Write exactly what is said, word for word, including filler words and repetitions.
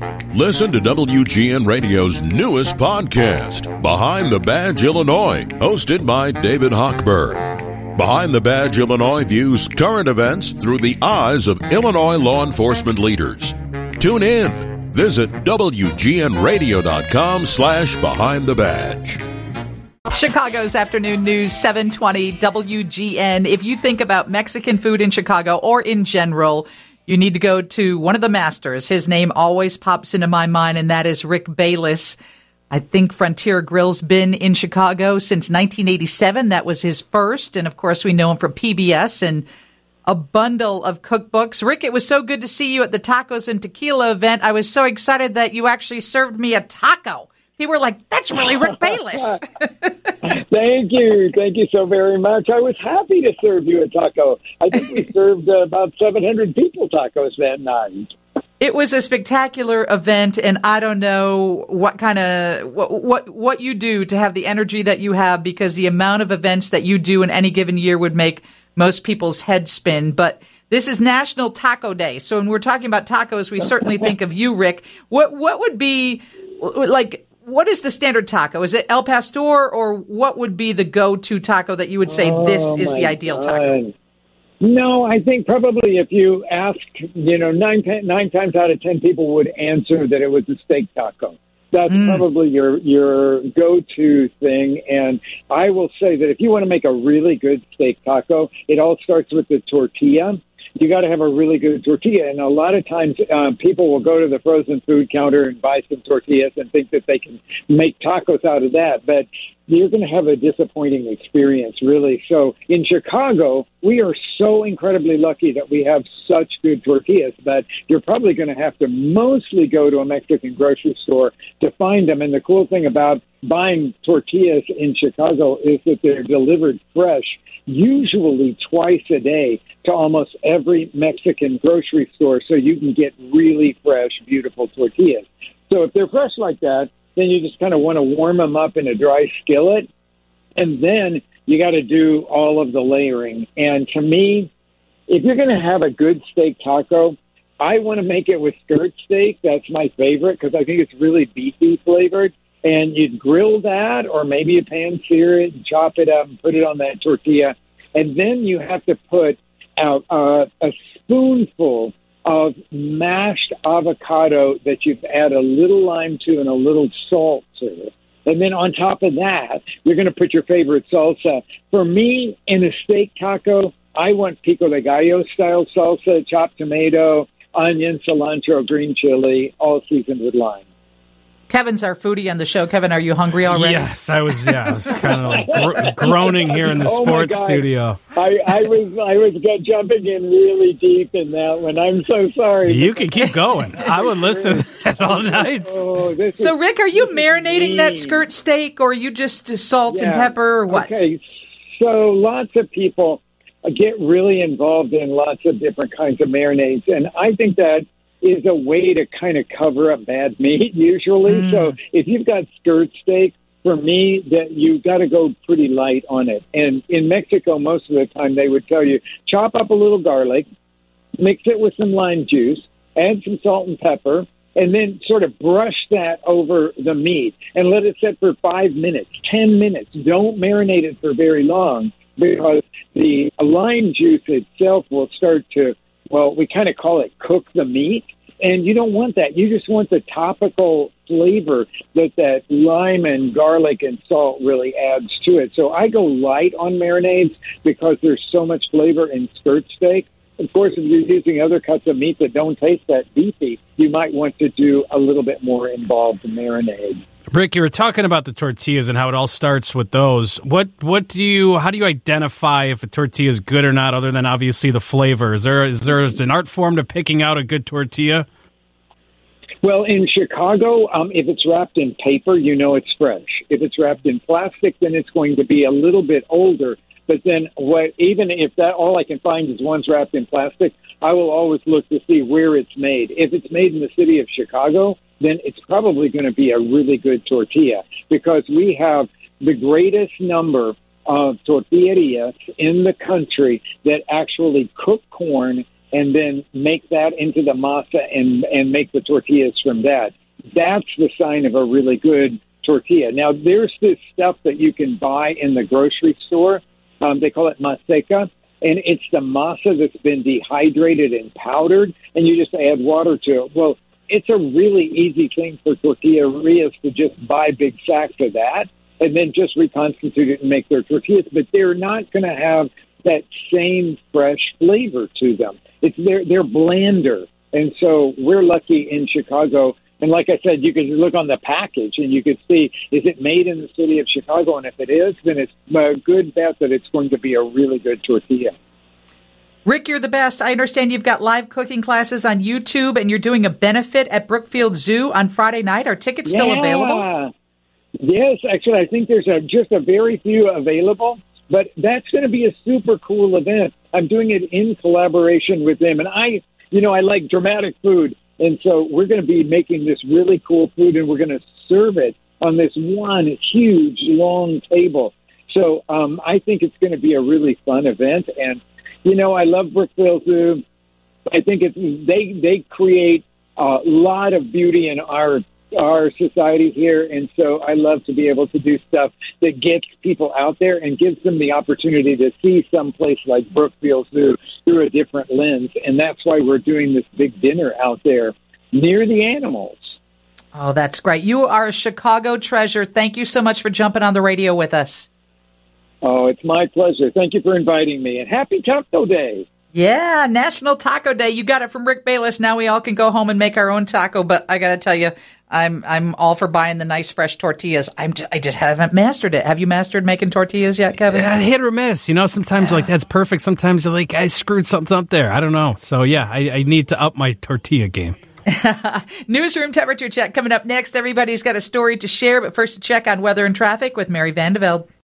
Listen to W G N Radio's newest podcast, Behind the Badge Illinois, hosted by David Hochberg. Behind the Badge Illinois views current events through the eyes of Illinois law enforcement leaders. Tune in. Visit W G N radio dot com slash behind the badge. Chicago's Afternoon News, seven twenty W G N. If you think about Mexican food in Chicago or in general, you need to go to one of the masters. His name always pops into my mind, and that is Rick Bayless. I think Frontier Grill's been in Chicago since nineteen eighty-seven. That was his first. And, of course, we know him from P B S and a bundle of cookbooks. Rick, it was so good to see you at the Tacos and Tequila event. I was so excited that you actually served me a taco. People were like, that's really Rick Bayless. Thank you. Thank you so very much. I was happy to serve you a taco. I think we served uh, about seven hundred people tacos that night. It was a spectacular event, and I don't know what kind of what, what what you do to have the energy that you have, because the amount of events that you do in any given year would make most people's heads spin. But this is National Taco Day, so when we're talking about tacos, we certainly think of you, Rick. What what would be like? What is the standard taco? Is it El Pastor, or what would be the go-to taco that you would say this oh, is the ideal God. taco? No, I think probably if you ask, you know, nine, nine times out of ten people would answer that it was a steak taco. That's mm. probably your your go-to thing. And I will say that if you want to make a really good steak taco, it all starts with the tortilla. You got to have a really good tortilla. And a lot of times um, people will go to the frozen food counter and buy some tortillas and think that they can make tacos out of that. But you're going to have a disappointing experience, really. So in Chicago, we are so incredibly lucky that we have such good tortillas, but you're probably going to have to mostly go to a Mexican grocery store to find them. And the cool thing about buying tortillas in Chicago is that they're delivered fresh, usually twice a day, to almost every Mexican grocery store, so you can get really fresh, beautiful tortillas. So if they're fresh like that, then you just kind of want to warm them up in a dry skillet, and then you got to do all of the layering. And to me, if you're going to have a good steak taco, I want to make it with skirt steak. That's my favorite because I think it's really beefy flavored. And you'd grill that, or maybe you pan sear it and chop it up and put it on that tortilla. And then you have to put out uh, a spoonful of mashed avocado that you've add a little lime to and a little salt to. And then on top of that, you're going to put your favorite salsa. For me, in a steak taco, I want pico de gallo style salsa, chopped tomato, onion, cilantro, green chili, all seasoned with lime. Kevin's our foodie on the show. Kevin, are you hungry already? Yes, I was. Yeah, I was kind of like gro- groaning here in the oh sports studio. I, I was, I was jumping in really deep in that one. I'm so sorry. You can keep going. I would listen to that all night. Oh, so, is, Rick, are you marinating that skirt steak, or are you just salt yeah. and pepper, or what? Okay, so lots of people get really involved in lots of different kinds of marinades, and I think that is a way to kind of cover up bad meat usually. Mm. So if you've got skirt steak, for me, that you got to go pretty light on it. And in Mexico, most of the time they would tell you, chop up a little garlic, mix it with some lime juice, add some salt and pepper, and then sort of brush that over the meat and let it sit for five minutes, ten minutes. Don't marinate it for very long because the lime juice itself will start to, well, we kind of call it cook the meat. And you don't want that. You just want the topical flavor that that lime and garlic and salt really adds to it. So I go light on marinades because there's so much flavor in skirt steak. Of course, if you're using other cuts of meat that don't taste that beefy, you might want to do a little bit more involved marinade. Rick, you were talking about the tortillas and how it all starts with those. What, what do you, how do you identify if a tortilla is good or not, other than obviously the flavor? Is there, is there an art form to picking out a good tortilla? Well, in Chicago, um, if it's wrapped in paper, you know it's fresh. If it's wrapped in plastic, then it's going to be a little bit older. But then, what, even if that all I can find is one's wrapped in plastic, I will always look to see where it's made. If it's made in the city of Chicago, then it's probably going to be a really good tortilla because we have the greatest number of tortillerias in the country that actually cook corn and then make that into the masa and, and make the tortillas from that. That's the sign of a really good tortilla. Now, there's this stuff that you can buy in the grocery store. Um, they call it maseca, and it's the masa that's been dehydrated and powdered, and you just add water to it. Well, it's a really easy thing for tortillerias to just buy big sacks of that and then just reconstitute it and make their tortillas. But they're not going to have that same fresh flavor to them. It's they're, they're blander. And so we're lucky in Chicago. And like I said, you could look on the package and you could see, is it made in the city of Chicago? And if it is, then it's a good bet that it's going to be a really good tortilla. Rick, you're the best. I understand you've got live cooking classes on YouTube and you're doing a benefit at Brookfield Zoo on Friday night. Are tickets still yeah. available? Yes, actually, I think there's a, just a very few available. But that's going to be a super cool event. I'm doing it in collaboration with them. And I, you know, I like dramatic food. And so we're going to be making this really cool food, and we're going to serve it on this one huge, long table. So um, I think it's going to be a really fun event. And, you know, I love Brookfield Zoo. I think it's, they, they create a lot of beauty in our our society here, and so I love to be able to do stuff that gets people out there and gives them the opportunity to see some place like Brookfield Zoo through a different lens, and that's why we're doing this big dinner out there near the animals. Oh, that's great. You are a Chicago treasure. Thank you so much for jumping on the radio with us. Oh, it's my pleasure. Thank you for inviting me, and happy Taco Day. Yeah, National Taco Day. You got it from Rick Bayless. Now we all can go home and make our own taco. But I got to tell you, I'm I'm all for buying the nice fresh tortillas. I'm just, I just haven't mastered it. Have you mastered making tortillas yet, Kevin? Yeah, hit or miss. You know, sometimes yeah. you're like, that's perfect. Sometimes you're like, I screwed something up there. I don't know. So yeah, I, I need to up my tortilla game. Newsroom temperature check coming up next. Everybody's got a story to share, but first a check on weather and traffic with Mary Vandeveld.